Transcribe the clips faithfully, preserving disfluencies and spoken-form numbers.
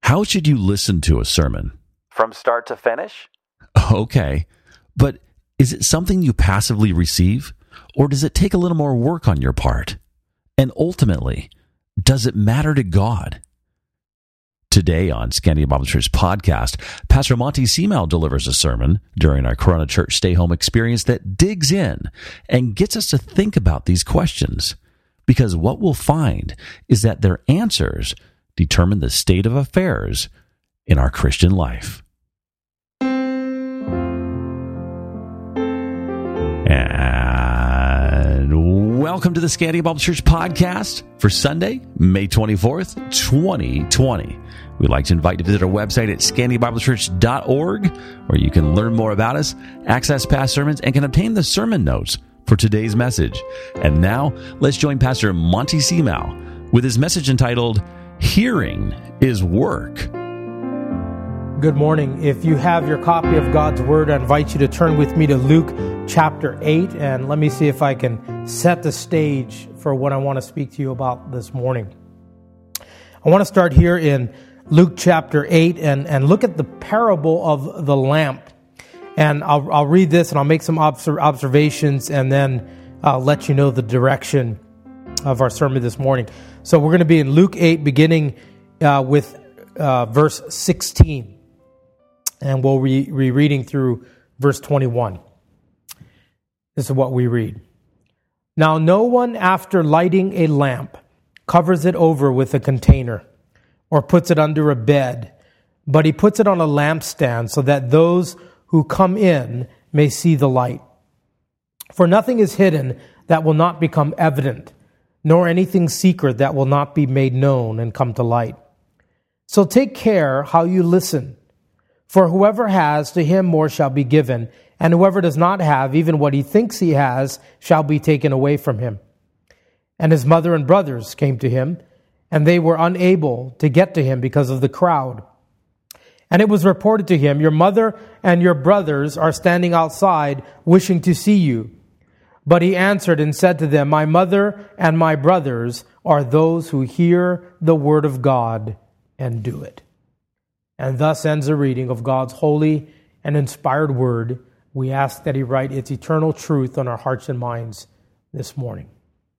How should you listen to a sermon? From start to finish? Okay, but is it something you passively receive, or does it take a little more work on your part? And ultimately, does it matter to God? Today on Scandia Bible Church podcast, Pastor Monty Seamel delivers a sermon during our Corona Church Stay Home experience that digs in and gets us to think about these questions. Because what we'll find is that their answers determine the state of affairs in our Christian life. And welcome to the Scandia Bible Church podcast for Sunday, May twenty-fourth, twenty twenty. We'd like to invite you to visit our website at scandia bible church dot org, where you can learn more about us, access past sermons, and can obtain the sermon notes for today's message. And now, let's join Pastor Monty Seamel with his message entitled, Hearing is Work. Good morning. If you have your copy of God's Word, I invite you to turn with me to Luke chapter eight, and let me see if I can set the stage for what I want to speak to you about this morning. I want to start here in Luke chapter eight and, and look at the parable of the lamp. And I'll, I'll read this and I'll make some obser- observations and then I'll let you know the direction of our sermon this morning. So we're going to be in Luke eight, beginning uh, with uh, verse sixteen. And we'll be re- reading through verse twenty-one. This is what we read. Now no one, after lighting a lamp, covers it over with a container or puts it under a bed, but he puts it on a lampstand so that those who come in may see the light. For nothing is hidden that will not become evident, nor anything secret that will not be made known and come to light. So take care how you listen. For whoever has, to him more shall be given, and whoever does not have, even what he thinks he has, shall be taken away from him. And his mother and brothers came to him, and they were unable to get to him because of the crowd. And it was reported to him, Your mother and your brothers are standing outside, wishing to see you. But he answered and said to them, My mother and my brothers are those who hear the word of God and do it. And thus ends the reading of God's holy and inspired word. We ask that he write its eternal truth on our hearts and minds this morning.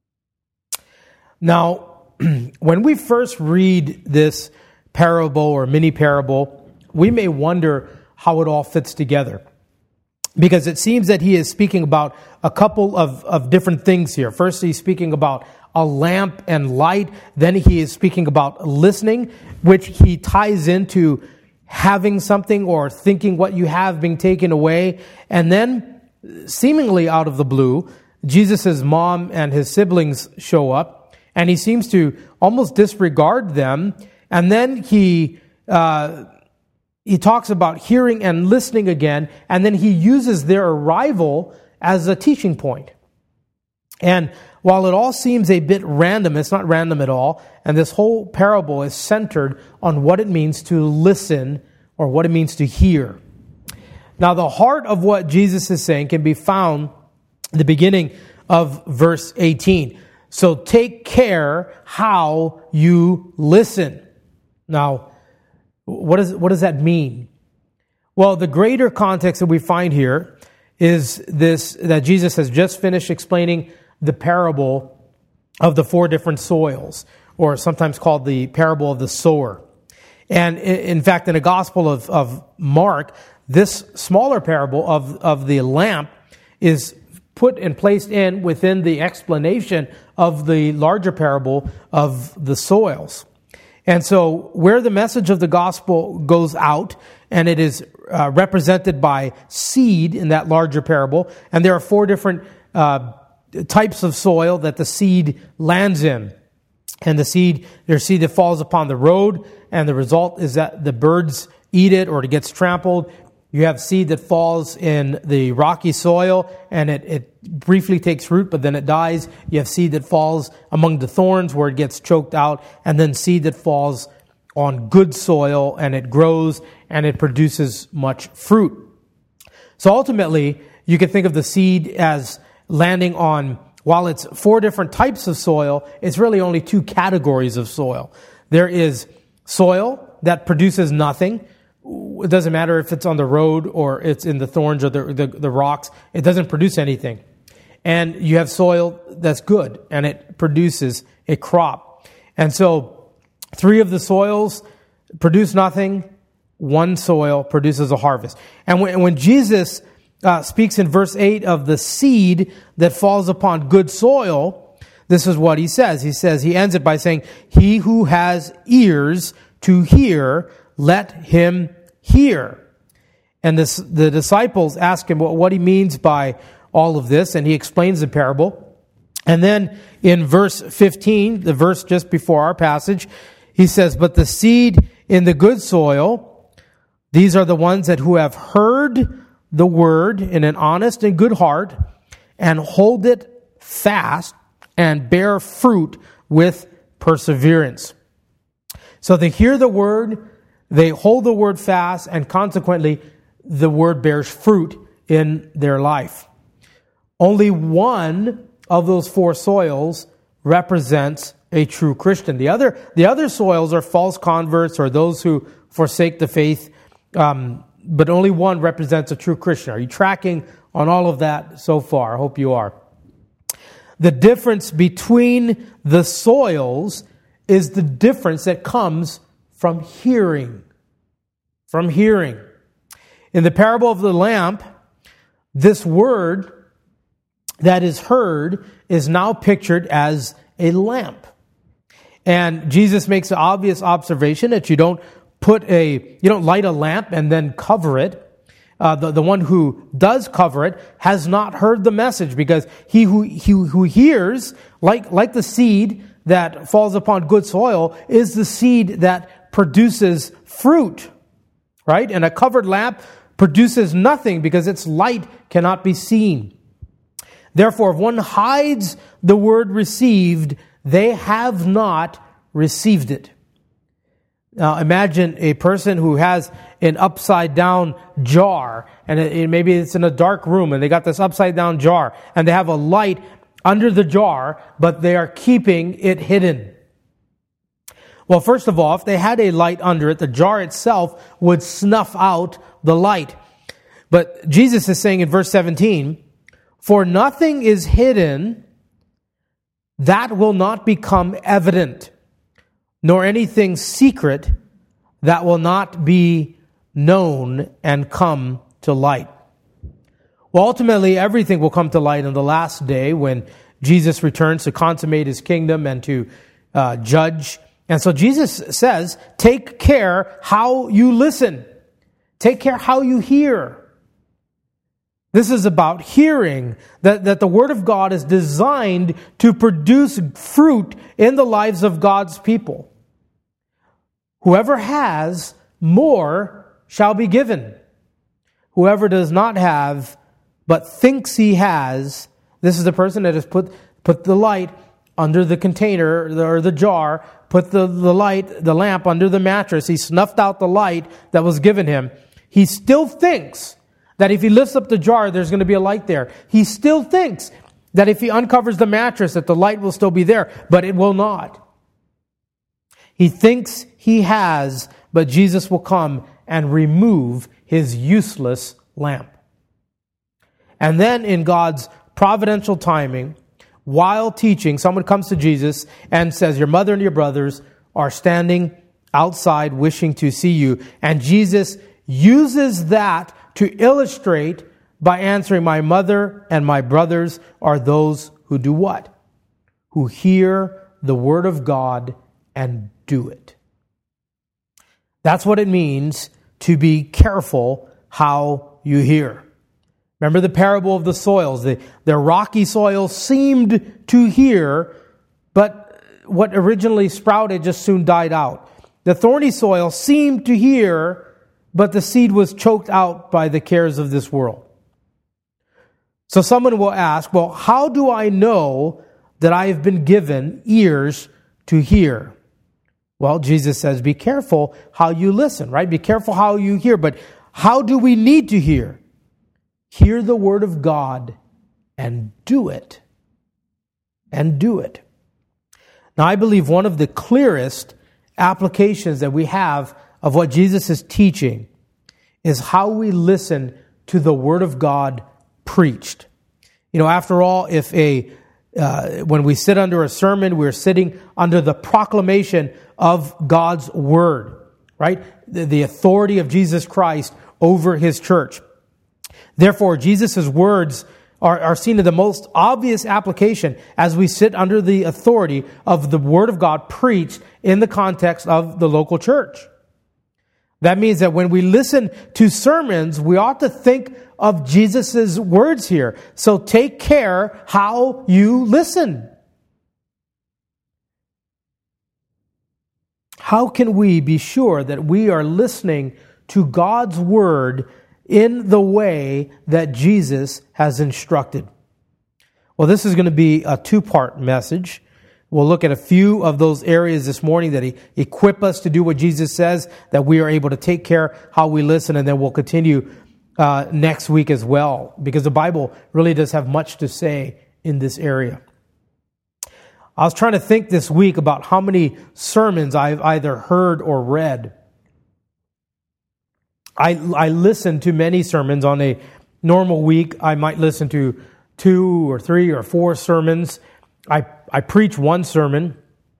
Now, when we first read this parable or mini parable, we may wonder how it all fits together. Because it seems that he is speaking about a couple of, of different things here. First, he's speaking about a lamp and light. Then he is speaking about listening, which he ties into having something or thinking what you have being taken away. And then, seemingly out of the blue, Jesus' mom and his siblings show up, and he seems to almost disregard them. And then he uh, he talks about hearing and listening again, and then he uses their arrival as a teaching point. And while it all seems a bit random, it's not random at all, and this whole parable is centered on what it means to listen or what it means to hear. Now, the heart of what Jesus is saying can be found at the beginning of verse eighteen. So take care how you listen. Now, what does, what does that mean? Well, the greater context that we find here is this, that Jesus has just finished explaining the parable of the four different soils, or sometimes called the parable of the sower. And in fact, in the Gospel of, of Mark, this smaller parable of, of the lamp is put and placed in within the explanation of the larger parable of the soils. And so where the message of the gospel goes out, and it is uh, represented by seed in that larger parable, and there are four different uh, types of soil that the seed lands in. And the seed, there's seed that falls upon the road, and the result is that the birds eat it or it gets trampled. You have seed that falls in the rocky soil, and it, it briefly takes root, but then it dies. You have seed that falls among the thorns where it gets choked out, and then seed that falls on good soil, and it grows, and it produces much fruit. So ultimately, you can think of the seed as landing on, while it's four different types of soil, it's really only two categories of soil. There is soil that produces nothing. It doesn't matter if it's on the road or it's in the thorns or the, the, the rocks. It doesn't produce anything. And you have soil that's good, and it produces a crop. And so three of the soils produce nothing. One soil produces a harvest. And when, when Jesus uh, speaks in verse eight of the seed that falls upon good soil, this is what he says. He says, he ends it by saying, he who has ears to hear, let him hear. And this, the disciples ask him what, what he means by all of this, and he explains the parable. And then in verse fifteen, the verse just before our passage, he says, but the seed in the good soil, these are the ones that who have heard the word in an honest and good heart, and hold it fast, and bear fruit with perseverance. So they hear the word, they hold the word fast, and consequently, the word bears fruit in their life. Only one of those four soils represents a true Christian. The other, the other soils are false converts or those who forsake the faith, um, but only one represents a true Christian. Are you tracking on all of that so far? I hope you are. The difference between the soils is the difference that comes from hearing. From hearing. In the parable of the lamp, this word that is heard is now pictured as a lamp. And Jesus makes the obvious observation that you don't put a, you don't light a lamp and then cover it. Uh, the, the one who does cover it has not heard the message, because he who, he who hears, like, like the seed that falls upon good soil, is the seed that produces fruit, right? And a covered lamp produces nothing because its light cannot be seen. Therefore, if one hides the word received, they have not received it. Now, imagine a person who has an upside-down jar, and it, it, maybe it's in a dark room, and they got this upside-down jar, and they have a light under the jar, but they are keeping it hidden. Well, first of all, if they had a light under it, the jar itself would snuff out the light. But Jesus is saying in verse seventeen, for nothing is hidden that will not become evident, nor anything secret that will not be known and come to light. Well, ultimately, everything will come to light on the last day when Jesus returns to consummate his kingdom and to uh, judge. And so Jesus says, take care how you listen. Take care how you hear. This is about hearing, that, that the Word of God is designed to produce fruit in the lives of God's people. Whoever has, more shall be given. Whoever does not have, but thinks he has, this is the person that has put, put the light under the container or the jar, put the, the light, the lamp under the mattress. He snuffed out the light that was given him. He still thinks that if he lifts up the jar, there's going to be a light there. He still thinks that if he uncovers the mattress, that the light will still be there, but it will not. He thinks he has, but Jesus will come and remove his useless lamp. And then in God's providential timing, while teaching, someone comes to Jesus and says, your mother and your brothers are standing outside wishing to see you. And Jesus uses that to illustrate by answering, my mother and my brothers are those who do what? Who hear the word of God and do it. That's what it means to be careful how you hear. Remember the parable of the soils. The, the rocky soil seemed to hear, but what originally sprouted just soon died out. The thorny soil seemed to hear, but the seed was choked out by the cares of this world. So someone will ask, well, how do I know that I have been given ears to hear? Well, Jesus says, be careful how you listen, right? Be careful how you hear. But how do we need to hear? Hear the word of God and do it. And do it. Now, I believe one of the clearest applications that we have of what Jesus is teaching is how we listen to the Word of God preached. You know, after all, if a uh, when we sit under a sermon, we're sitting under the proclamation of God's Word, right? The, the authority of Jesus Christ over His church. Therefore, Jesus' words are, are seen in the most obvious application as we sit under the authority of the Word of God preached in the context of the local church. That means that when we listen to sermons, we ought to think of Jesus' words here. So take care how you listen. How can we be sure that we are listening to God's Word in the way that Jesus has instructed? Well, this is going to be a two-part message. We'll look at a few of those areas this morning that equip us to do what Jesus says, that we are able to take care how we listen, and then we'll continue uh, next week as well, because the Bible really does have much to say in this area. I was trying to think this week about how many sermons I've either heard or read. I, I listen to many sermons. On a normal week, I might listen to two or three or four sermons. I, I preach one sermon.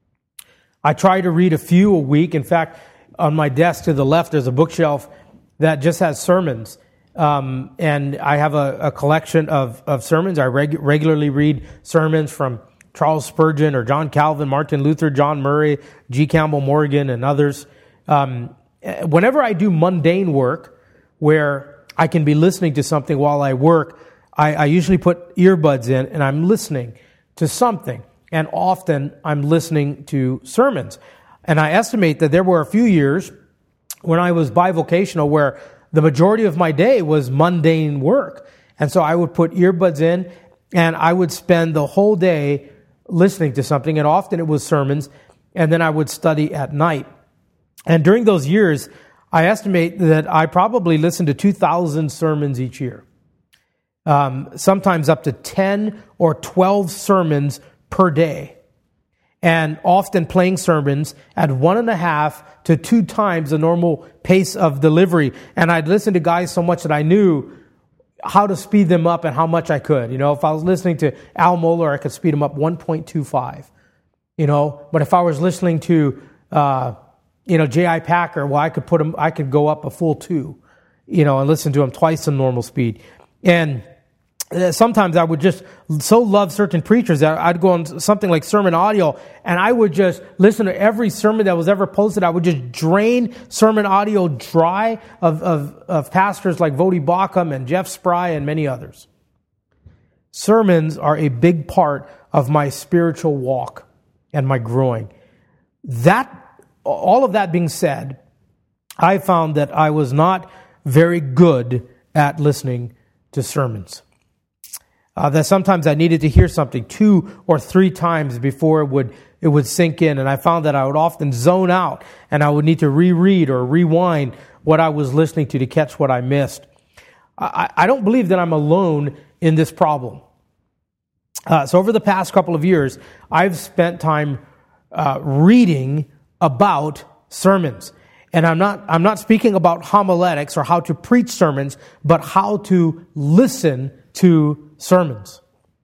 I try to read a few a week. In fact, on my desk to the left, there's a bookshelf that just has sermons. Um, and I have a, a collection of, of sermons. I reg- regularly read sermons from Charles Spurgeon or John Calvin, Martin Luther, John Murray, G. Campbell Morgan, and others. Um, whenever I do mundane work where I can be listening to something while I work, I, I usually put earbuds in and I'm listening to something. And often I'm listening to sermons. And I estimate that there were a few years when I was bivocational where the majority of my day was mundane work. And so I would put earbuds in and I would spend the whole day listening to something. And often it was sermons. And then I would study at night. And during those years, I estimate that I probably listened to two thousand sermons each year. Um, sometimes up to ten or twelve sermons per day. And often playing sermons at one and a half to two times the normal pace of delivery. And I'd listen to guys so much that I knew how to speed them up and how much I could. You know, if I was listening to Al Mohler, I could speed him up one point two five. You know, but if I was listening to, uh, you know, J I Packer, well, I could put him, I could go up a full two, you know, and listen to him twice the normal speed. And sometimes I would just so love certain preachers that I'd go on something like Sermon Audio and I would just listen to every sermon that was ever posted. I would just drain Sermon Audio dry of, of, of pastors like Vodi Bakum and Jeff Spry and many others. Sermons are a big part of my spiritual walk and my growing. That, all of that being said, I found that I was not very good at listening to sermons. Uh, that sometimes I needed to hear something two or three times before it would it would sink in. And I found that I would often zone out and I would need to reread or rewind what I was listening to to catch what I missed. I, I don't believe that I'm alone in this problem. Uh, so over the past couple of years, I've spent time uh, reading about sermons. And I'm not I'm not speaking about homiletics or how to preach sermons, but how to listen to sermons.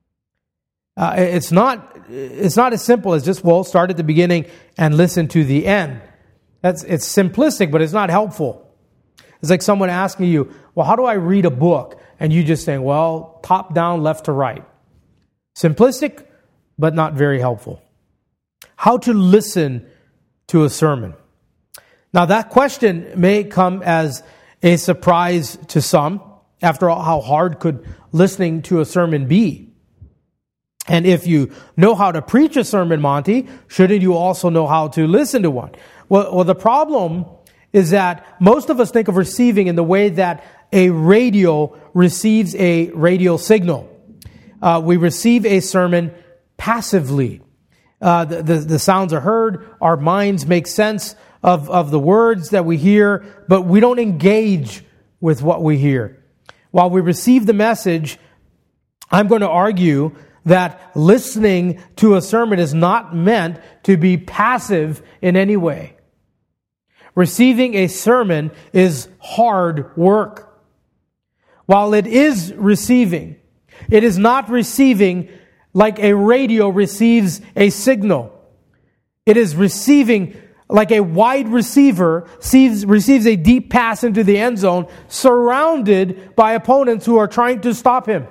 Uh, it's not it's not as simple as just, well, start at the beginning and listen to the end. That's it's simplistic, but it's not helpful. It's like someone asking you, well, how do I read a book? And you just saying, well, top down, left to right. Simplistic, but not very helpful. How to listen to a sermon. Now, that question may come as a surprise to some. After all, how hard could listening to a sermon be? And if you know how to preach a sermon, Monty, shouldn't you also know how to listen to one? Well, well, the problem is that most of us think of receiving in the way that a radio receives a radio signal. Uh, we receive a sermon passively. Uh, the, the, the sounds are heard, our minds make sense of, of the words that we hear, but we don't engage with what we hear. While we receive the message, I'm going to argue that listening to a sermon is not meant to be passive in any way. Receiving a sermon is hard work. While it is receiving, it is not receiving like a radio receives a signal. It is receiving like a wide receiver receives, receives a deep pass into the end zone, surrounded by opponents who are trying to stop him.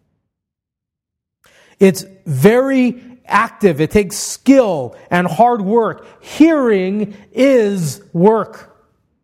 It's very active. It takes skill and hard work. Hearing is work.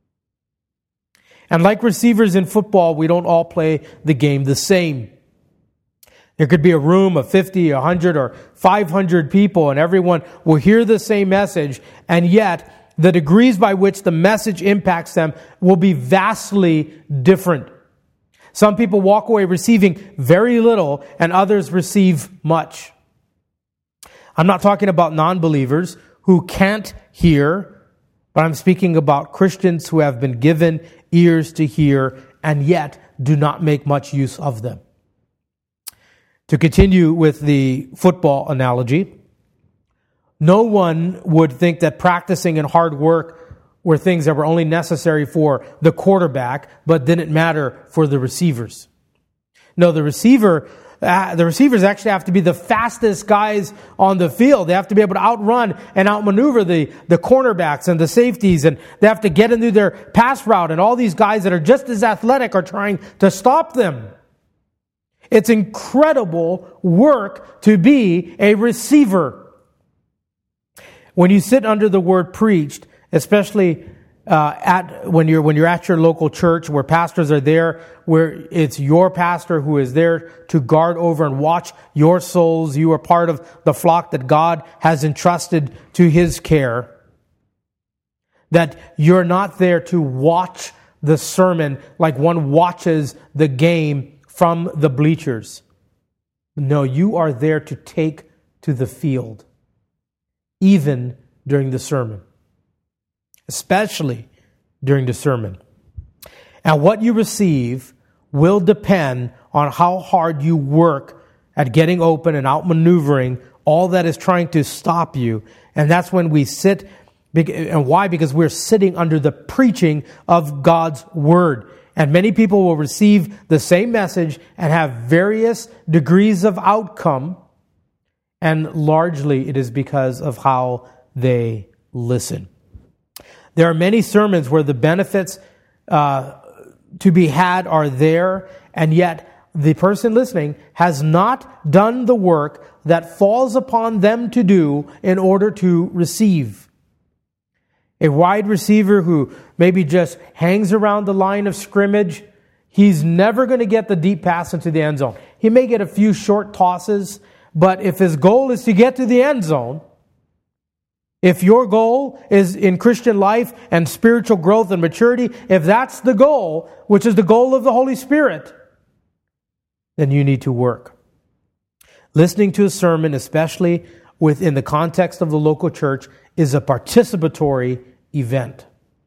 And like receivers in football, we don't all play the game the same. There could be a room of fifty, one hundred, or five hundred people, and everyone will hear the same message, and yet the degrees by which the message impacts them will be vastly different. Some people walk away receiving very little, and others receive much. I'm not talking about non-believers who can't hear, but I'm speaking about Christians who have been given ears to hear and yet do not make much use of them. To continue with the football analogy, no one would think that practicing and hard work were things that were only necessary for the quarterback, but didn't matter for the receivers. No, the receiver, uh, the receivers actually have to be the fastest guys on the field. They have to be able to outrun and outmaneuver the, the cornerbacks and the safeties, and they have to get into their pass route, and all these guys that are just as athletic are trying to stop them. It's incredible work to be a receiver. When you sit under the word preached, especially uh, at when you're when you're at your local church where pastors are there, where it's your pastor who is there to guard over and watch your souls, you are part of the flock that God has entrusted to His care. That you're not there to watch the sermon like one watches the game from the bleachers. No, you are there to take to the field, even during the sermon, especially during the sermon. And what you receive will depend on how hard you work at getting open and outmaneuvering all that is trying to stop you. And that's when we sit. And why? Because we're sitting under the preaching of God's Word. And many people will receive the same message and have various degrees of outcome. And largely it is because of how they listen. There are many sermons where the benefits uh, to be had are there, and yet the person listening has not done the work that falls upon them to do in order to receive. A wide receiver who maybe just hangs around the line of scrimmage, he's never going to get the deep pass into the end zone. He may get a few short tosses, but if his goal is to get to the end zone, if your goal is in Christian life and spiritual growth and maturity, if that's the goal, which is the goal of the Holy Spirit, then you need to work. Listening to a sermon, especially within the context of the local church, is a participatory event.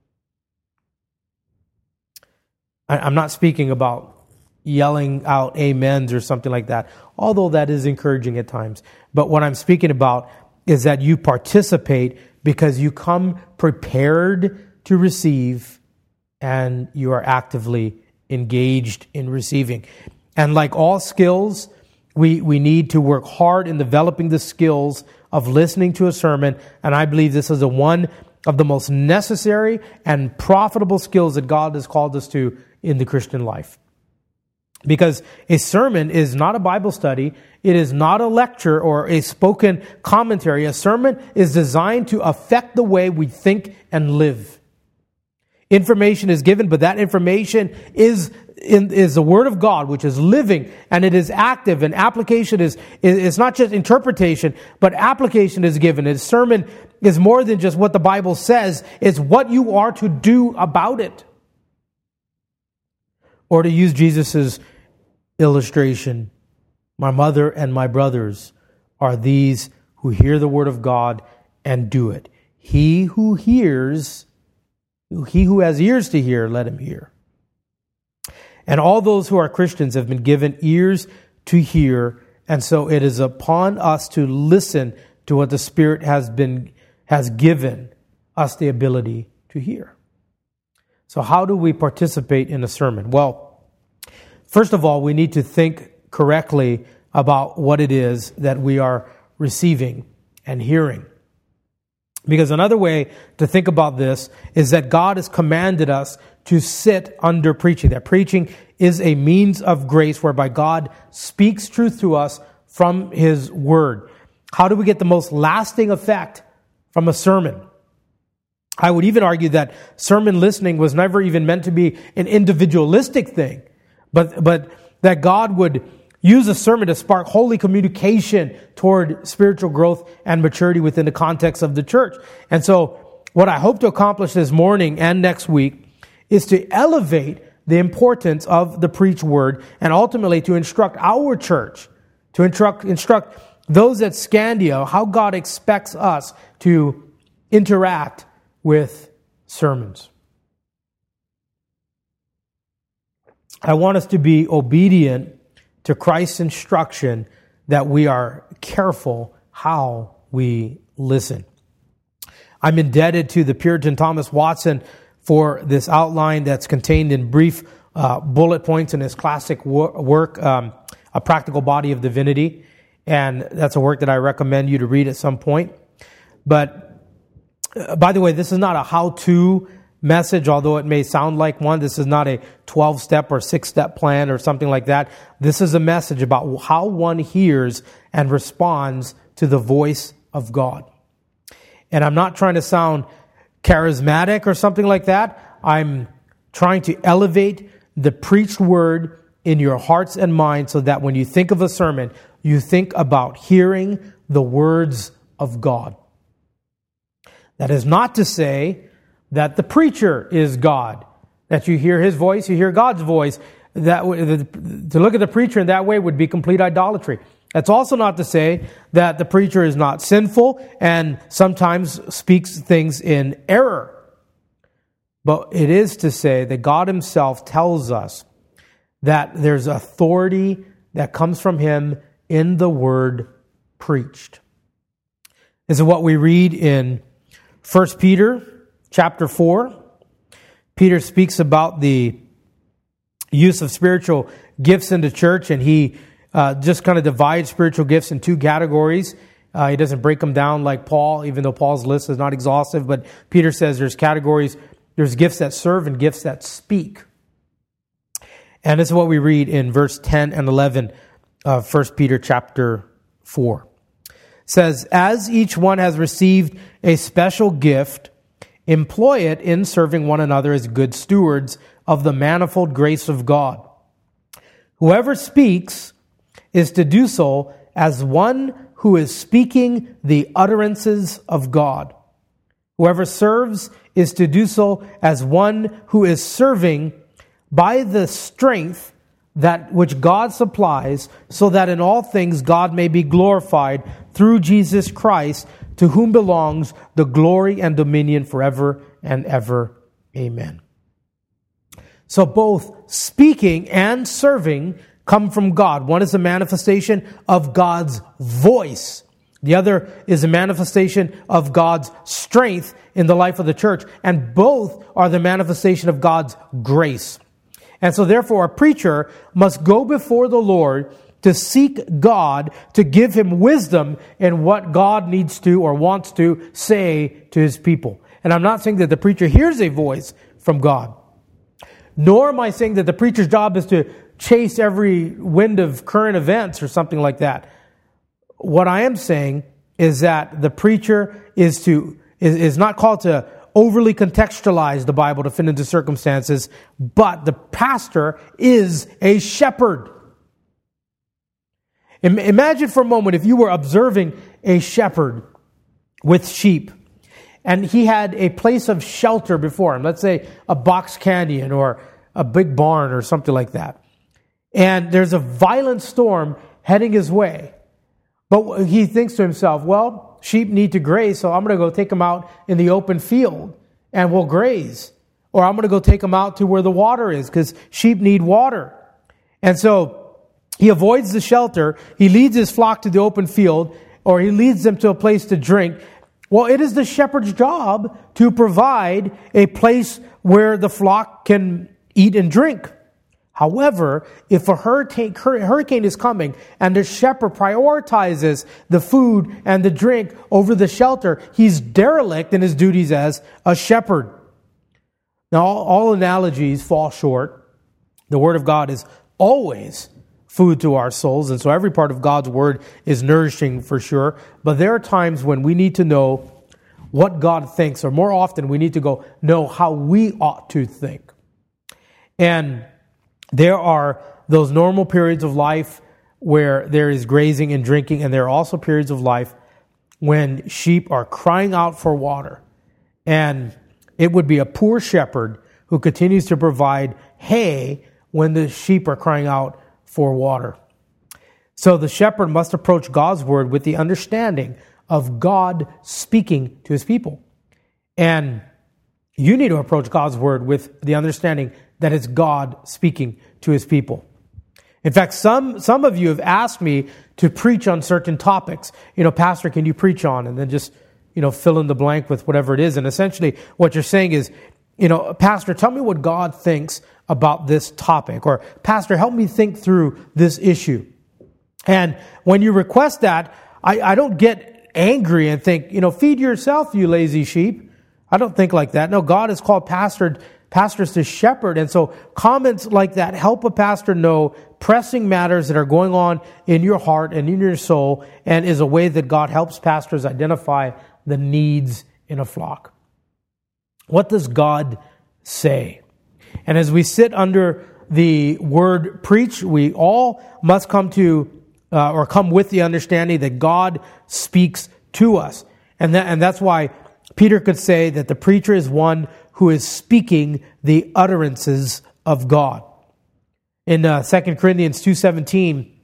I'm not speaking about yelling out amens or something like that, although that is encouraging at times. But what I'm speaking about is that you participate because you come prepared to receive and you are actively engaged in receiving. And like all skills, we, we need to work hard in developing the skills of listening to a sermon. And I believe this is a one of the most necessary and profitable skills that God has called us to in the Christian life. Because a sermon is not a Bible study. It is not a lecture or a spoken commentary. A sermon is designed to affect the way we think and live. Information is given, but that information is in, is the Word of God, which is living and it is active. And application is, is it's not just interpretation, but application is given. A sermon is more than just what the Bible says. It's what you are to do about it. Or to use Jesus's illustration, my mother and my brothers are these who hear the word of God and do it. He who hears, he who has ears to hear, let him hear. And all those who are Christians have been given ears to hear, and so it is upon us to listen to what the Spirit has been has given us the ability to hear. So how do we participate in a sermon? Well, first of all, we need to think correctly about what it is that we are receiving and hearing. Because another way to think about this is that God has commanded us to sit under preaching. That preaching is a means of grace whereby God speaks truth to us from His Word. How do we get the most lasting effect from a sermon? I would even argue that sermon listening was never even meant to be an individualistic thing, but, but that God would use a sermon to spark holy communication toward spiritual growth and maturity within the context of the church. And so what I hope to accomplish this morning and next week is to elevate the importance of the preached word and ultimately to instruct our church, to instruct, instruct those at Scandia how God expects us to interact with sermons. I want us to be obedient to Christ's instruction that we are careful how we listen. I'm indebted to the Puritan Thomas Watson for this outline that's contained in brief uh, bullet points in his classic wor- work, um, A Practical Body of Divinity. And that's a work that I recommend you to read at some point. But uh, by the way, this is not a how-to message, although it may sound like one. This is not a twelve-step or six-step plan or something like that. This is a message about how one hears and responds to the voice of God. And I'm not trying to sound charismatic or something like that. I'm trying to elevate the preached word in your hearts and minds so that when you think of a sermon, you think about hearing the words of God. That is not to say that the preacher is God, that you hear his voice, you hear God's voice. That to look at the preacher in that way would be complete idolatry. That's also not to say that the preacher is not sinful and sometimes speaks things in error. But it is to say that God Himself tells us that there's authority that comes from Him in the word preached. This is what we read in First Peter chapter four. Peter speaks about the use of spiritual gifts in the church, and he uh, just kind of divides spiritual gifts in two categories. Uh, he doesn't break them down like Paul, even though Paul's list is not exhaustive, but Peter says there's categories, there's gifts that serve and gifts that speak. And this is what we read in verse ten and eleven of First Peter chapter four. It says, "As each one has received a special gift, employ it in serving one another as good stewards of the manifold grace of God. Whoever speaks is to do so as one who is speaking the utterances of God. Whoever serves is to do so as one who is serving by the strength that which God supplies, so that in all things God may be glorified through Jesus Christ, to whom belongs the glory and dominion forever and ever. Amen." So both speaking and serving come from God. One is a manifestation of God's voice. The other is a manifestation of God's strength in the life of the church. And both are the manifestation of God's grace. And so therefore a preacher must go before the Lord to seek God to give him wisdom in what God needs to or wants to say to His people. And I'm not saying that the preacher hears a voice from God. Nor am I saying that the preacher's job is to chase every wind of current events or something like that. What I am saying is that the preacher is to is, is not called to overly contextualize the Bible to fit into circumstances, but the pastor is a shepherd. Imagine for a moment if you were observing a shepherd with sheep, and he had a place of shelter before him, let's say a box canyon or a big barn or something like that. And there's a violent storm heading his way. But he thinks to himself, well, sheep need to graze, so I'm going to go take them out in the open field and we'll graze. Or I'm going to go take them out to where the water is because sheep need water. And so he avoids the shelter. He leads his flock to the open field, or he leads them to a place to drink. Well, it is the shepherd's job to provide a place where the flock can eat and drink. However, if a hurricane, hurricane is coming and the shepherd prioritizes the food and the drink over the shelter, he's derelict in his duties as a shepherd. Now, all, all analogies fall short. The Word of God is always food to our souls, and so every part of God's Word is nourishing for sure. But there are times when we need to know what God thinks, or more often we need to go know how we ought to think. And there are those normal periods of life where there is grazing and drinking, and there are also periods of life when sheep are crying out for water. And it would be a poor shepherd who continues to provide hay when the sheep are crying out for water. So the shepherd must approach God's word with the understanding of God speaking to his people. And you need to approach God's word with the understanding that it's God speaking to his people. In fact, some some of you have asked me to preach on certain topics. You know, Pastor, can you preach on? And then just, you know, fill in the blank with whatever it is. And essentially what you're saying is, you know, Pastor, tell me what God thinks about this topic. Or, Pastor, help me think through this issue. And when you request that, I, I don't get angry and think, you know, feed yourself, you lazy sheep. I don't think like that. No, God has called pastor, pastors to shepherd. And so comments like that help a pastor know pressing matters that are going on in your heart and in your soul, and is a way that God helps pastors identify the needs in a flock. What does God say? And as we sit under the word preach, we all must come to uh, or come with the understanding that God speaks to us. And that, and that's why Peter could say that the preacher is one who is speaking the utterances of God. In uh, Second Corinthians two seventeen,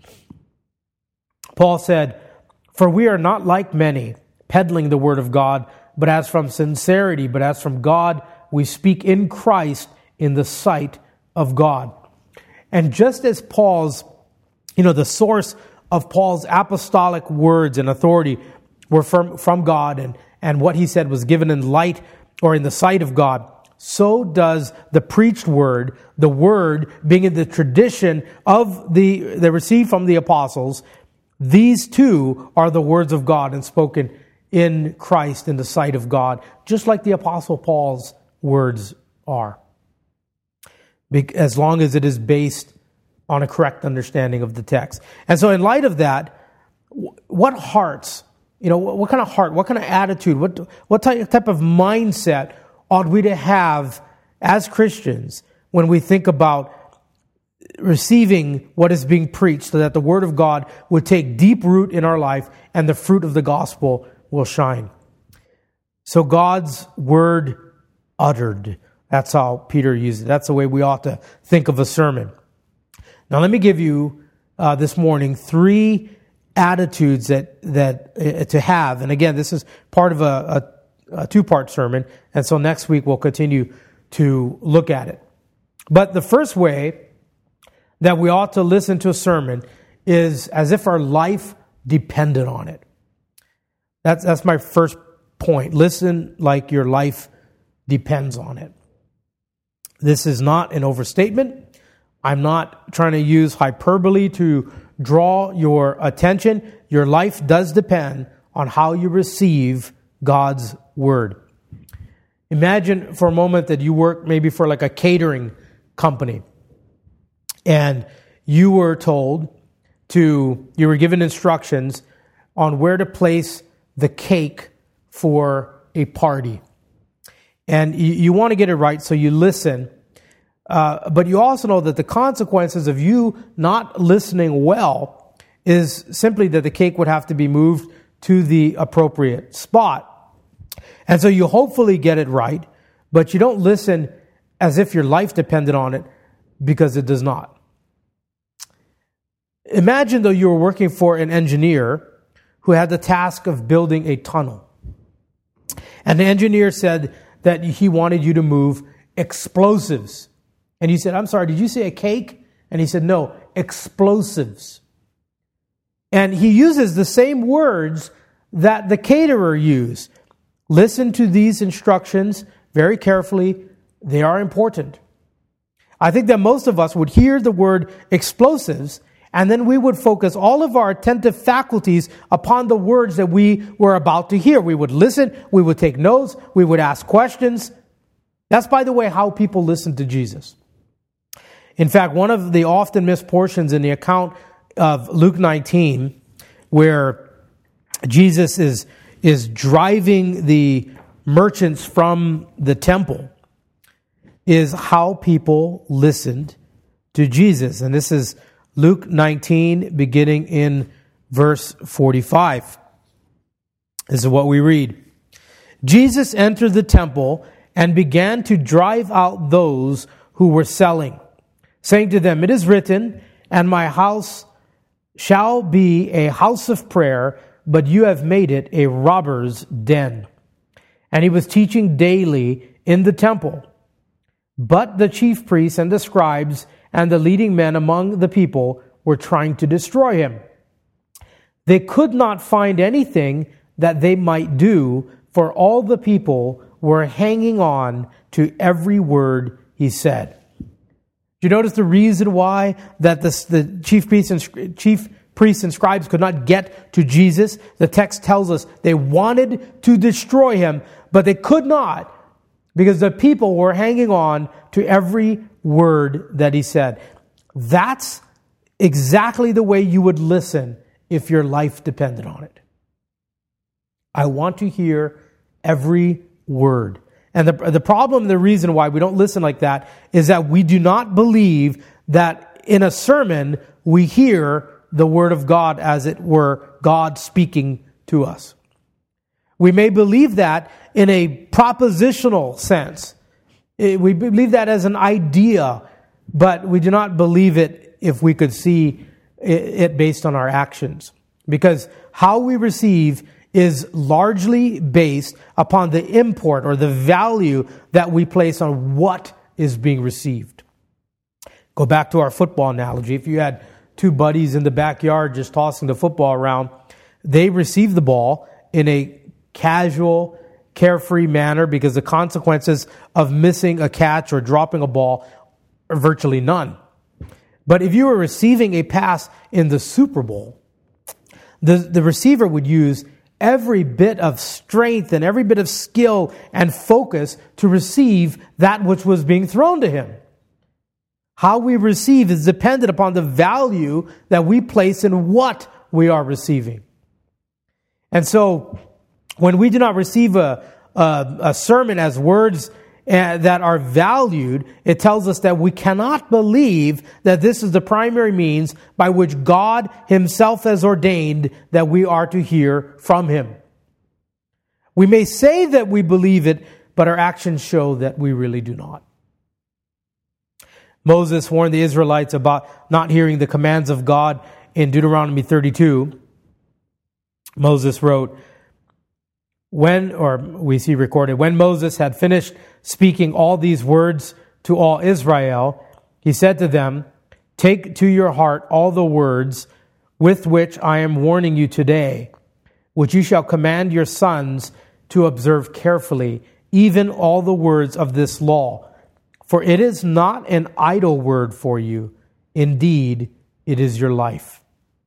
Paul said, "For we are not like many, peddling the word of God, but as from sincerity, but as from God, we speak in Christ in the sight of God." And just as Paul's, you know, the source of Paul's apostolic words and authority were from, from God, and, and what he said was given in light or in the sight of God, so does the preached word, the word being in the tradition of the, they received from the apostles. These two are the words of God and spoken in Christ in the sight of God, just like the Apostle Paul's words are, as long as it is based on a correct understanding of the text. And so in light of that, what hearts, you know, what kind of heart, what kind of attitude, what what type, type of mindset ought we to have as Christians when we think about receiving what is being preached, so that the Word of God would take deep root in our life and the fruit of the gospel will shine? So God's Word uttered. That's how Peter used it. That's the way we ought to think of a sermon. Now let me give you uh, this morning three attitudes that that uh, to have. And again, this is part of a, a, a two-part sermon, and so next week we'll continue to look at it. But the first way that we ought to listen to a sermon is as if our life depended on it. That's that's my first point. Listen like your life depends on it. This is not an overstatement. I'm not trying to use hyperbole to draw your attention. Your life does depend on how you receive God's word. Imagine for a moment that you work maybe for like a catering company, and you were told to, you were given instructions on where to place the cake for a party. And you, you want to get it right, so you listen. Uh, but you also know that the consequences of you not listening well is simply that the cake would have to be moved to the appropriate spot. And so you hopefully get it right, but you don't listen as if your life depended on it, because it does not. Imagine though you were working for an engineer who had the task of building a tunnel. And the engineer said that he wanted you to move explosives. And you said, "I'm sorry, did you say a cake?" And he said, "No, explosives." And he uses the same words that the caterer used. Listen to these instructions very carefully. They are important. I think that most of us would hear the word explosives, and then we would focus all of our attentive faculties upon the words that we were about to hear. We would listen, we would take notes, we would ask questions. That's, by the way, how people listen to Jesus. In fact, one of the often missed portions in the account of Luke nineteen, where Jesus is, is driving the merchants from the temple, is how people listened to Jesus. And this is Luke nineteen, beginning in verse forty-five. This is what we read. Jesus entered the temple and began to drive out those who were selling, saying to them, "It is written, and my house shall be a house of prayer, but you have made it a robber's den." And he was teaching daily in the temple. But the chief priests and the scribes and the leading men among the people were trying to destroy him. They could not find anything that they might do, for all the people were hanging on to every word he said. Do you notice the reason why that the, the chief priests and chief priests and scribes could not get to Jesus? The text tells us they wanted to destroy him, but they could not, because the people were hanging on to every word that he said. That's exactly the way you would listen if your life depended on it. I want to hear every word. And the, the problem, the reason why we don't listen like that is that we do not believe that in a sermon we hear the word of God as it were God speaking to us. We may believe that in a propositional sense. We believe that as an idea, but we do not believe it if we could see it based on our actions. Because how we receive is largely based upon the import or the value that we place on what is being received. Go back to our football analogy. If you had two buddies in the backyard just tossing the football around, they receive the ball in a casual, carefree manner because the consequences of missing a catch or dropping a ball are virtually none. But if you were receiving a pass in the Super Bowl, the, the receiver would use every bit of strength and every bit of skill and focus to receive that which was being thrown to him. How we receive is dependent upon the value that we place in what we are receiving. And so, when we do not receive a, a, a sermon as words that are valued, it tells us that we cannot believe that this is the primary means by which God himself has ordained that we are to hear from him. We may say that we believe it, but our actions show that we really do not. Moses warned the Israelites about not hearing the commands of God in Deuteronomy thirty-two. Moses wrote, When, or we see recorded, when Moses had finished speaking all these words to all Israel, he said to them, "Take to your heart all the words with which I am warning you today, which you shall command your sons to observe carefully, even all the words of this law. For it is not an idle word for you. Indeed, it is your life."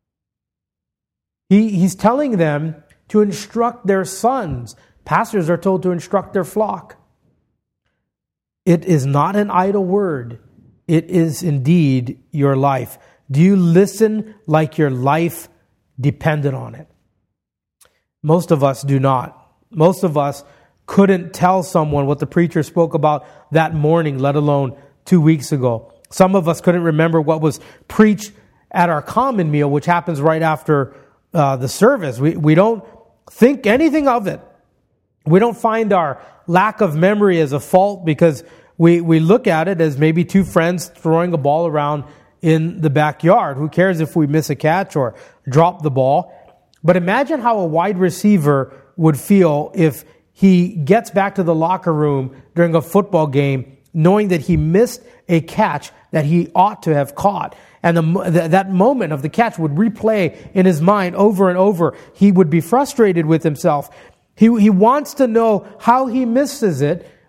He, he's telling them to instruct their sons. Pastors are told to instruct their flock. It is not an idle word. It is indeed your life. Do you listen like your life depended on it? Most of us do not. Most of us couldn't tell someone what the preacher spoke about that morning, let alone two weeks ago. Some of us couldn't remember what was preached at our common meal, which happens right after uh, the service. We, we don't think anything of it. We don't find our lack of memory as a fault because we, we look at it as maybe two friends throwing a ball around in the backyard. Who cares if we miss a catch or drop the ball? But imagine how a wide receiver would feel if he gets back to the locker room during a football game knowing that he missed a catch that he ought to have caught. And the, that moment of the catch would replay in his mind over and over. He would be frustrated with himself. He, he wants to know how he misses it,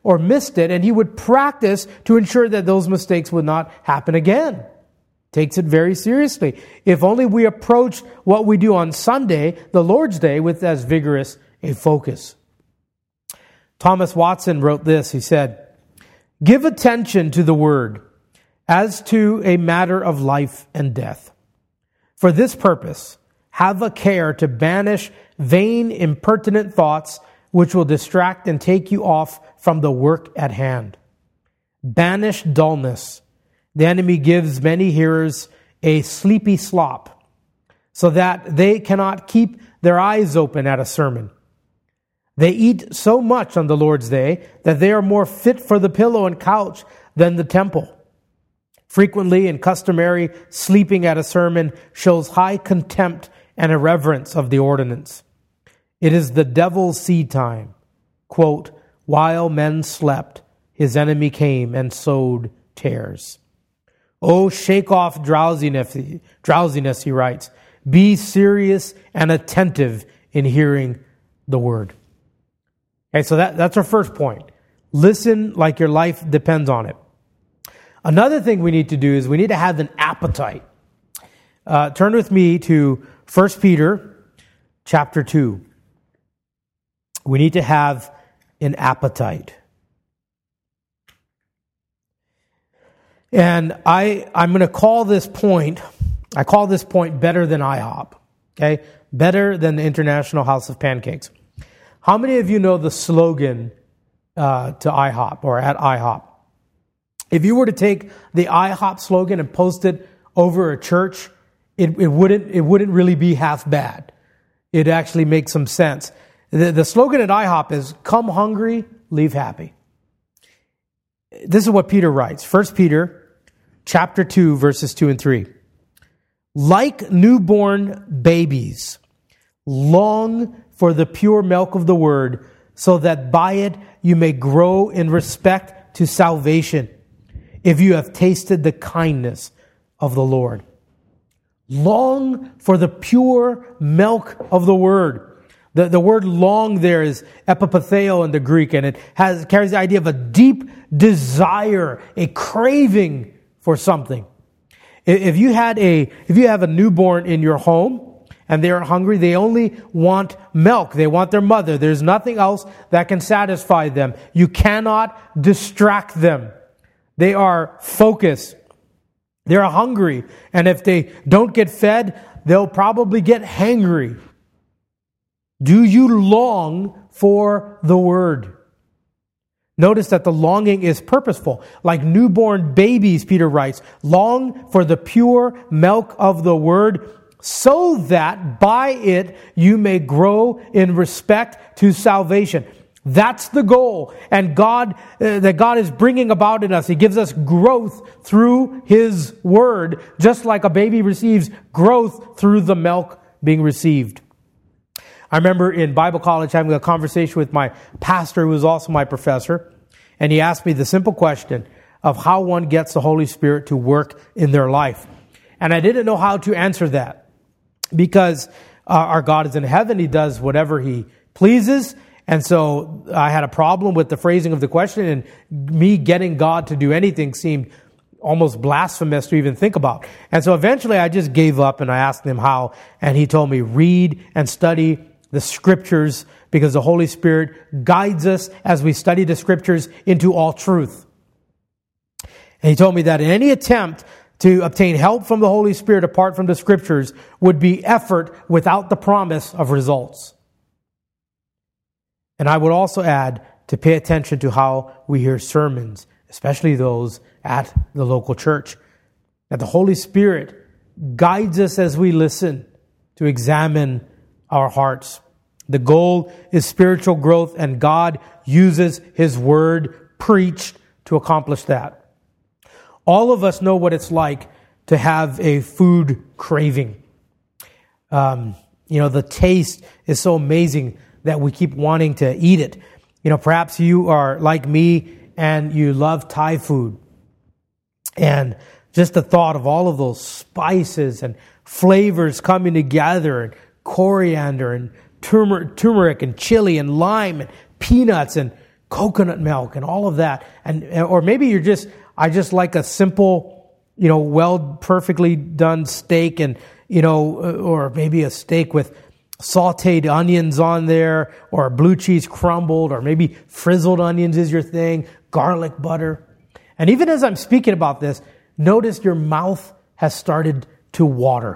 or missed it, and he would practice to ensure that those mistakes would not happen again. Takes it very seriously. If only we approach what we do on Sunday, the Lord's Day, with as vigorous a focus. Thomas Watson wrote this. He said, "Give attention to the word as to a matter of life and death. For this purpose, have a care to banish vain, impertinent thoughts which will distract and take you off from the work at hand. Banish dullness. The enemy gives many hearers a sleepy slop, so that they cannot keep their eyes open at a sermon. They eat so much on the Lord's Day that they are more fit for the pillow and couch than the temple. Frequently and customary sleeping at a sermon shows high contempt and irreverence of the ordinance. It is the devil's seed time. Quote, while men slept, his enemy came and sowed tares. Oh, shake off drowsiness, drowsiness, he writes. Be serious and attentive in hearing the word. Okay, so that, that's our first point. Listen like your life depends on it. Another thing we need to do is we need to have an appetite. Uh, turn with me to First Peter chapter two. We need to have an appetite. And I, I'm going to call this point, I call this point better than IHOP. Okay? Better than the International House of Pancakes. How many of you know the slogan uh, to IHOP or at IHOP? If you were to take the IHOP slogan and post it over a church, it, it wouldn't it wouldn't really be half bad. It actually makes some sense. The, the slogan at IHOP is, come hungry, leave happy. This is what Peter writes. First Peter chapter two, verses two and three. Like newborn babies, long for the pure milk of the word, so that by it you may grow in respect to salvation, if you have tasted the kindness of the Lord. Long for the pure milk of the word. The, the word long there is epipatheo in the Greek, and it has carries the idea of a deep desire, a craving for something. If you had a if you have a newborn in your home and they are hungry, they only want milk. They want their mother. There's nothing else that can satisfy them. You cannot distract them. They are focused. They're hungry. And if they don't get fed, they'll probably get hangry. Do you long for the word? Notice that the longing is purposeful. Like newborn babies, Peter writes, long for the pure milk of the word, so that by it you may grow in respect to salvation. That's the goal. And God, uh, that God is bringing about in us. He gives us growth through His word, just like a baby receives growth through the milk being received. I remember in Bible college having a conversation with my pastor, who was also my professor, and he asked me the simple question of how one gets the Holy Spirit to work in their life. And I didn't know how to answer that, because uh, our God is in heaven. He does whatever He pleases. And so I had a problem with the phrasing of the question, and me getting God to do anything seemed almost blasphemous to even think about. And so eventually I just gave up and I asked him how, and he told me, read and study the Scriptures, because the Holy Spirit guides us as we study the Scriptures into all truth. And he told me that any attempt to obtain help from the Holy Spirit apart from the Scriptures would be effort without the promise of results. And I would also add to pay attention to how we hear sermons, especially those at the local church. That the Holy Spirit guides us as we listen to examine our hearts. The goal is spiritual growth, and God uses His word preached to accomplish that. All of us know what it's like to have a food craving. Um, you know, the taste is so amazing that we keep wanting to eat it. You know, perhaps you are like me and you love Thai food. And just the thought of all of those spices and flavors coming together, and coriander and turmeric, turmeric and chili and lime and peanuts and coconut milk and all of that. And, or maybe you're just, I just like a simple, you know, well, perfectly done steak and, you know, or maybe a steak with sauteed onions on there, or blue cheese crumbled, or maybe frizzled onions is your thing, garlic butter. And even as I'm speaking about this, notice your mouth has started to water.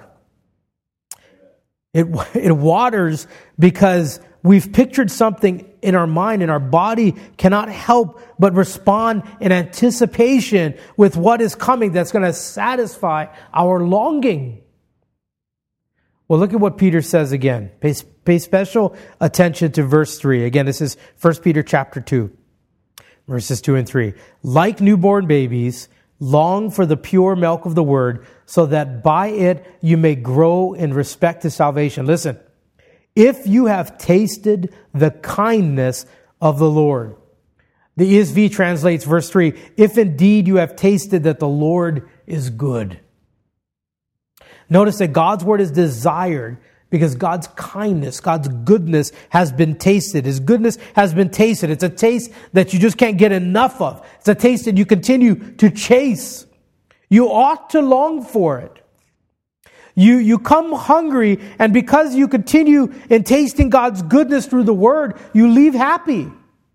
It, it waters because we've pictured something in our mind, and our body cannot help but respond in anticipation with what is coming that's going to satisfy our longing. Well, look at what Peter says again. Pay, pay special attention to verse three. Again, this is First Peter chapter two, verses two and three. Like newborn babies, long for the pure milk of the word, so that by it you may grow in respect to salvation. Listen, if you have tasted the kindness of the Lord. The E S V translates verse three, if indeed you have tasted that the Lord is good. Notice that God's word is desired because God's kindness, God's goodness has been tasted. His goodness has been tasted. It's a taste that you just can't get enough of. It's a taste that you continue to chase. You ought to long for it. You, you come hungry, and because you continue in tasting God's goodness through the word, you leave happy.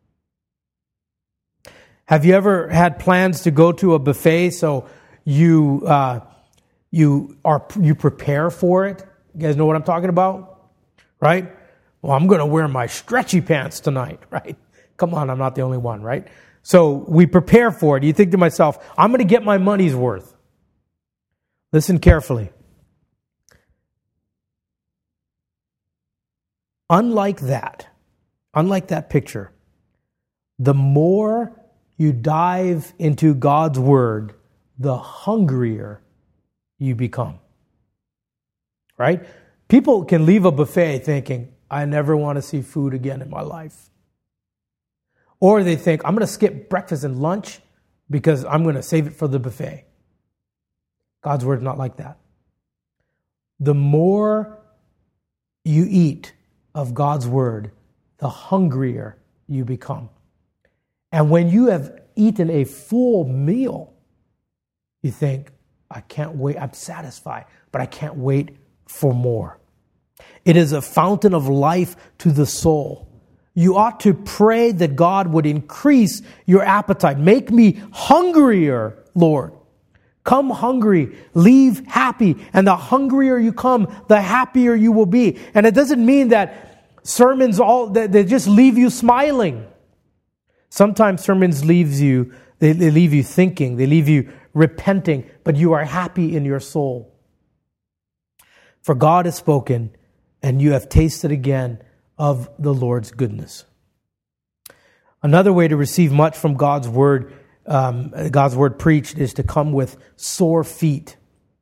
Have you ever had plans to go to a buffet so you... Uh, You are you prepare for it? You guys know what I'm talking about? Right? Well, I'm going to wear my stretchy pants tonight, right? Come on, I'm not the only one, right? So we prepare for it. You think to myself, I'm going to get my money's worth. Listen carefully. Unlike that, unlike that picture, the more you dive into God's word, the hungrier you become. Right? People can leave a buffet thinking, I never want to see food again in my life. Or they think, I'm going to skip breakfast and lunch because I'm going to save it for the buffet. God's word is not like that. The more you eat of God's word, the hungrier you become. And when you have eaten a full meal, you think, I can't wait. I'm satisfied, but I can't wait for more. It is a fountain of life to the soul. You ought to pray that God would increase your appetite. Make me hungrier, Lord. Come hungry, leave happy. And the hungrier you come, the happier you will be. And it doesn't mean that sermons all that they just leave you smiling. Sometimes sermons leaves you, they, they leave you thinking, they leave you repenting, but you are happy in your soul. For God has spoken, and you have tasted again of the Lord's goodness. Another way to receive much from God's word, um, God's word preached, is to come with sore feet.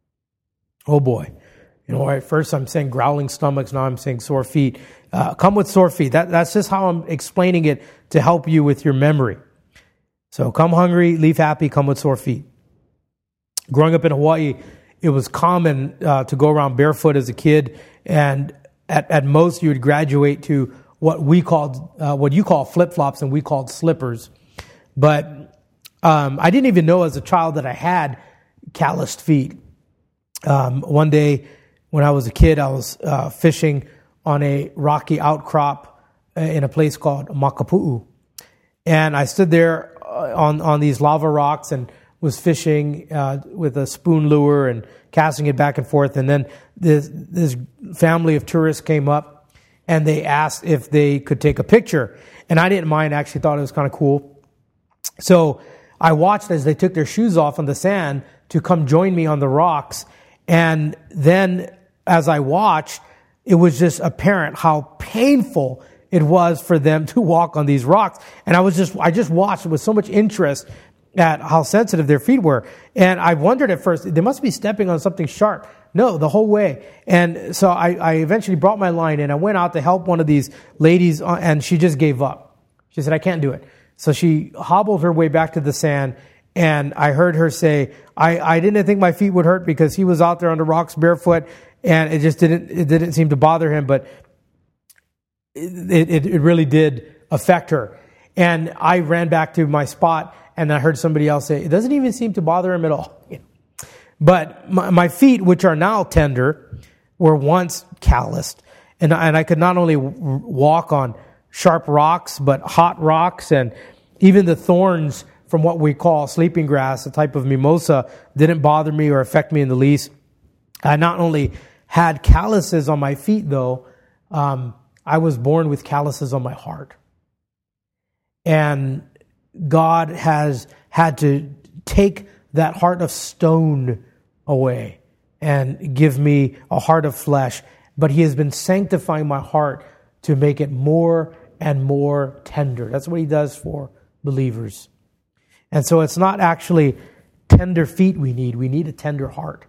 Oh boy. You know, at first I'm saying growling stomachs, now I'm saying sore feet. Uh, come with sore feet. That, that's just how I'm explaining it to help you with your memory. So come hungry, leave happy, come with sore feet. Growing up in Hawaii, it was common uh, to go around barefoot as a kid, and at, at most you would graduate to what we called, uh, what you call flip-flops and we called slippers. But um, I didn't even know as a child that I had calloused feet. Um, one day when I was a kid, I was uh, fishing on a rocky outcrop in a place called Makapu'u. And I stood there on, on these lava rocks and was fishing uh, with a spoon lure and casting it back and forth. And then this, this family of tourists came up and they asked if they could take a picture. And I didn't mind, I actually thought it was kind of cool. So I watched as they took their shoes off on the sand to come join me on the rocks. And then as I watched, it was just apparent how painful it was for them to walk on these rocks. And I was just, I just watched with so much interest at how sensitive their feet were. And I wondered at first, they must be stepping on something sharp. No, the whole way. And so I, I eventually brought my line and I went out to help one of these ladies, and she just gave up. She said, I can't do it. So she hobbled her way back to the sand, and I heard her say, I, I didn't think my feet would hurt because he was out there on the rocks barefoot, and it just didn't, it didn't seem to bother him, but it, it, it really did affect her. And I ran back to my spot, and I heard somebody else say, it doesn't even seem to bother him at all. But my, my feet, which are now tender, were once calloused. And, and I could not only walk on sharp rocks, but hot rocks, and even the thorns from what we call sleeping grass, a type of mimosa, didn't bother me or affect me in the least. I not only had calluses on my feet, though, um, I was born with calluses on my heart. And God has had to take that heart of stone away and give me a heart of flesh. But He has been sanctifying my heart to make it more and more tender. That's what He does for believers. And so it's not actually tender feet we need. We need a tender heart.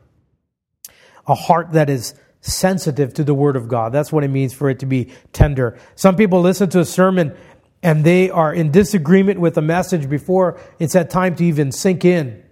A heart that is sensitive to the Word of God. That's what it means for it to be tender. Some people listen to a sermon and they are in disagreement with the message before it's had time to even sink in.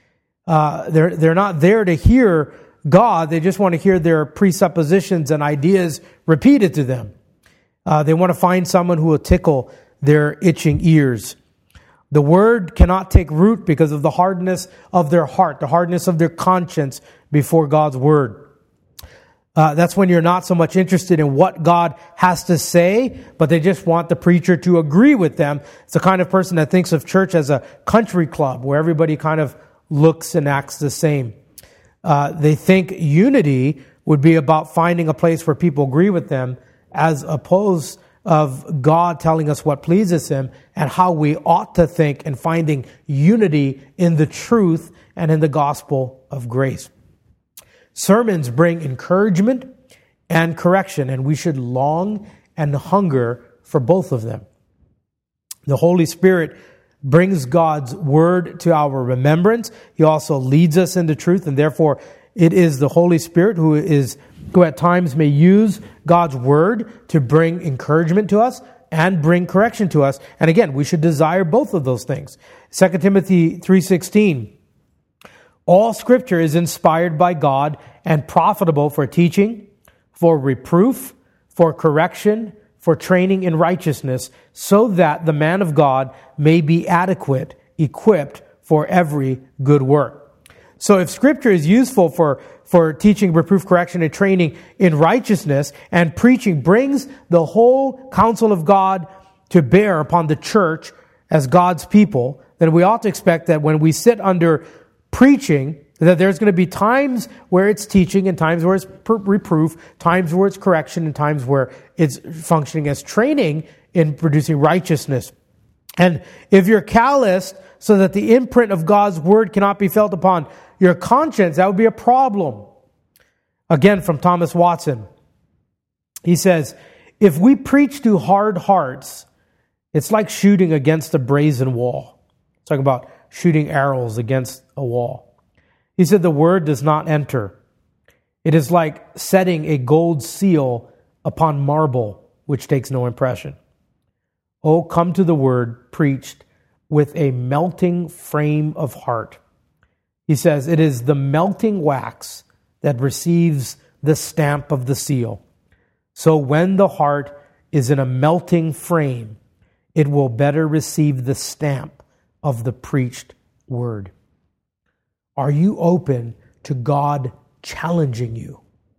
Uh, they're they're not there to hear God. They just want to hear their presuppositions and ideas repeated to them. Uh, they want to find someone who will tickle their itching ears. The Word cannot take root because of the hardness of their heart, the hardness of their conscience before God's Word. Uh, that's when you're not so much interested in what God has to say, but they just want the preacher to agree with them. It's the kind of person that thinks of church as a country club where everybody kind of looks and acts the same. Uh, they think unity would be about finding a place where people agree with them, as opposed of God telling us what pleases Him and how we ought to think, and finding unity in the truth and in the gospel of grace. Sermons bring encouragement and correction, and we should long and hunger for both of them. The Holy Spirit brings God's Word to our remembrance. He also leads us into truth, and therefore it is the Holy Spirit who is who at times may use God's Word to bring encouragement to us and bring correction to us. And again, we should desire both of those things. Second Timothy three sixteen, all Scripture is inspired by God and profitable for teaching, for reproof, for correction, for training in righteousness, so that the man of God may be adequate, equipped for every good work. So if Scripture is useful for, for teaching, reproof, correction, and training in righteousness, and preaching brings the whole counsel of God to bear upon the church as God's people, then we ought to expect that when we sit under preaching, that there's going to be times where it's teaching and times where it's reproof, times where it's correction, and times where it's functioning as training in producing righteousness. And if you're calloused so that the imprint of God's Word cannot be felt upon your conscience, that would be a problem. Again, from Thomas Watson, he says, if we preach to hard hearts, it's like shooting against a brazen wall. It's talking about shooting arrows against a wall. He said the Word does not enter. It is like setting a gold seal upon marble, which takes no impression. Oh, come to the Word preached with a melting frame of heart. He says it is the melting wax that receives the stamp of the seal. So when the heart is in a melting frame, it will better receive the stamp of the preached Word. Are you open to God challenging you?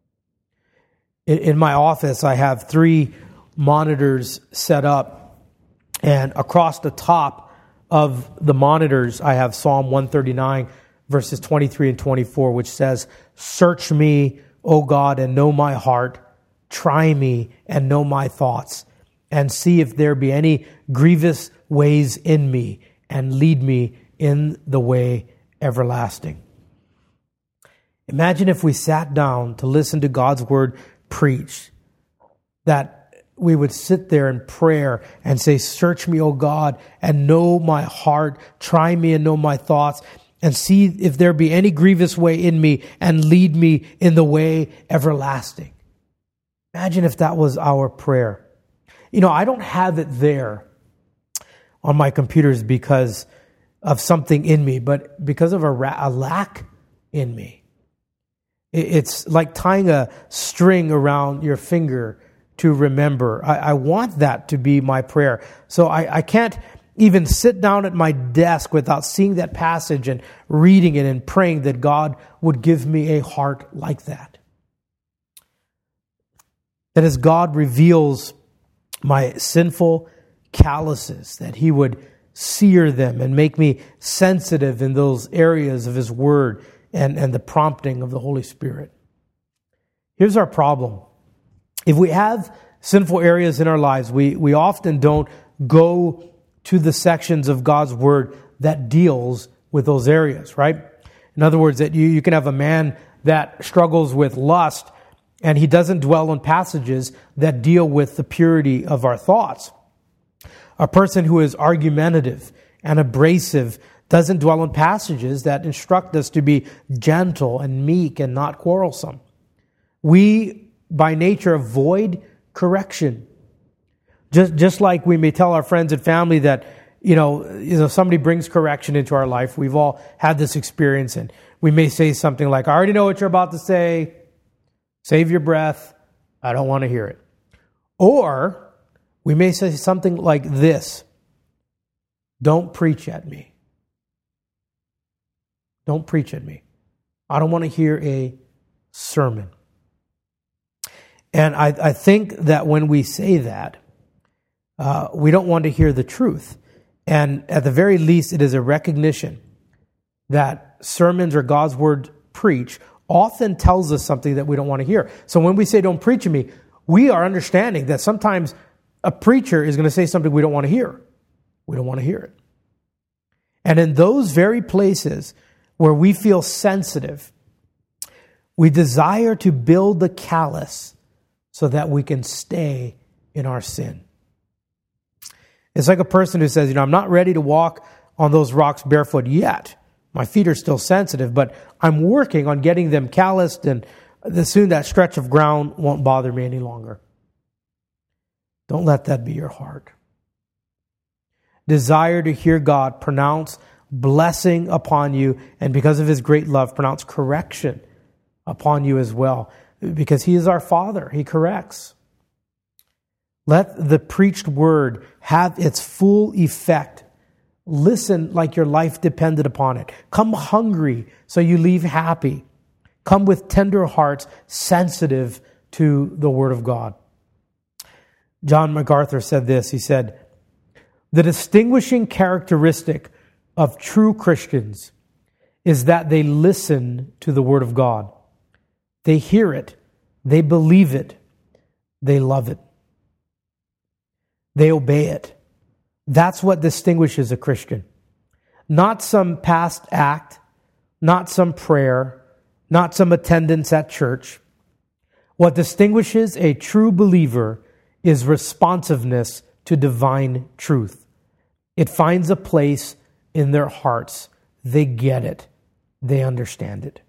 In, in my office, I have three monitors set up, and across the top of the monitors, I have Psalm one thirty-nine, verses twenty-three and twenty-four, which says, "Search me, O God, and know my heart. Try me and know my thoughts, and see if there be any grievous ways in me, and lead me in the way everlasting." Imagine if we sat down to listen to God's Word preached, that we would sit there in prayer and say, "Search me, O God, and know my heart. Try me and know my thoughts, and see if there be any grievous way in me, and lead me in the way everlasting." Imagine if that was our prayer. You know, I don't have it there on my computers because of something in me, but because of a, ra- a lack in me. It's like tying a string around your finger to remember. I, I want that to be my prayer. So I, I can't even sit down at my desk without seeing that passage and reading it and praying that God would give me a heart like that. That as God reveals my sinful calluses, that He would sear them and make me sensitive in those areas of His Word and, and the prompting of the Holy Spirit. Here's our problem. If we have sinful areas in our lives, we, we often don't go to the sections of God's Word that deals with those areas, right? In other words, that you, you can have a man that struggles with lust and he doesn't dwell on passages that deal with the purity of our thoughts. A person who is argumentative and abrasive doesn't dwell on passages that instruct us to be gentle and meek and not quarrelsome. We, by nature, avoid correction. Just just like we may tell our friends and family that, you know, you know, somebody brings correction into our life. We've all had this experience, and we may say something like, I already know what you're about to say. Save your breath. I don't want to hear it. Or we may say something like this. Don't preach at me. Don't preach at me. I don't want to hear a sermon. And I, I think that when we say that, uh, we don't want to hear the truth. And at the very least, it is a recognition that sermons or God's Word preach often tells us something that we don't want to hear. So when we say, don't preach at me, we are understanding that sometimes a preacher is going to say something we don't want to hear. We don't want to hear it. And in those very places where we feel sensitive, we desire to build the callus so that we can stay in our sin. It's like a person who says, you know, I'm not ready to walk on those rocks barefoot yet. My feet are still sensitive, but I'm working on getting them calloused, and soon that stretch of ground won't bother me any longer. Don't let that be your heart. Desire to hear God pronounce blessing upon you, and because of His great love, pronounce correction upon you as well. Because He is our Father. He corrects. Let the preached word have its full effect. Listen like your life depended upon it. Come hungry so you leave happy. Come with tender hearts, sensitive to the Word of God. John MacArthur said this. He said, the distinguishing characteristic of true Christians is that they listen to the Word of God. They hear it. They believe it. They love it. They obey it. That's what distinguishes a Christian. Not some past act, not some prayer, not some attendance at church. What distinguishes a true believer is responsiveness to divine truth. It finds a place in their hearts. They get it. They understand it.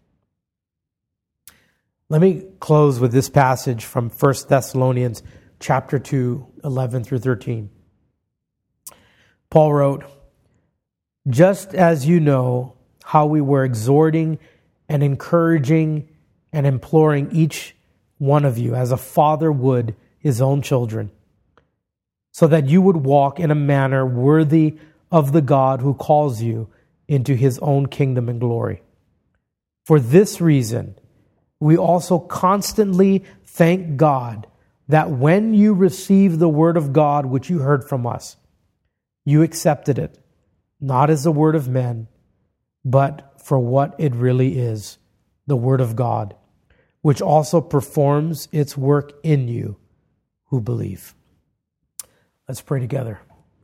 Let me close with this passage from First Thessalonians chapter two, eleven through thirteen. Paul wrote, just as you know how we were exhorting and encouraging and imploring each one of you as a father would his own children, so that you would walk in a manner worthy of the God who calls you into His own kingdom and glory. For this reason, we also constantly thank God that when you received the word of God which you heard from us, you accepted it, not as the word of men, but for what it really is, the word of God, which also performs its work in you who believe. Let's pray together.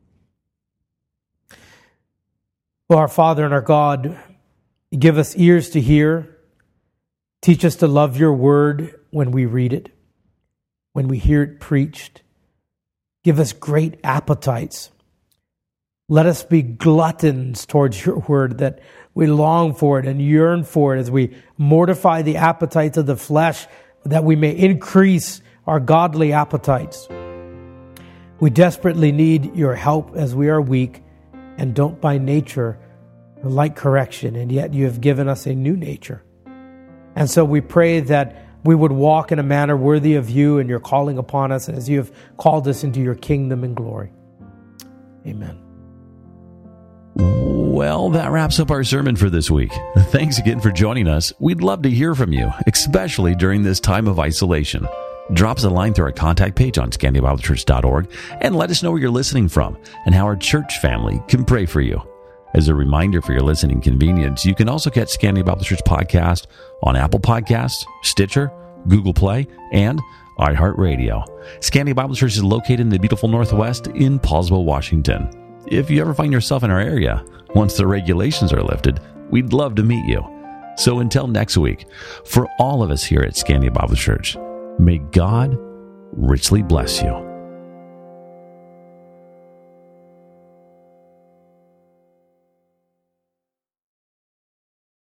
Oh, our Father and our God, give us ears to hear. Teach us to love your word when we read it, when we hear it preached. Give us great appetites. Let us be gluttons towards your word, that we long for it and yearn for it as we mortify the appetites of the flesh, that we may increase our godly appetites. We desperately need your help as we are weak and don't by nature like correction, and yet you have given us a new nature. And so we pray that we would walk in a manner worthy of you and your calling upon us as you have called us into your kingdom and glory. Amen. Well, that wraps up our sermon for this week. Thanks again for joining us. We'd love to hear from you, especially during this time of isolation. Drop us a line through our contact page on scandia bible church dot org and let us know where you're listening from and how our church family can pray for you. As a reminder for your listening convenience, you can also catch Scandia Bible Church podcast on Apple Podcasts, Stitcher, Google Play, and iHeartRadio. Scandia Bible Church is located in the beautiful Northwest in Paulsville, Washington. If you ever find yourself in our area, once the regulations are lifted, we'd love to meet you. So until next week, for all of us here at Scandia Bible Church, may God richly bless you.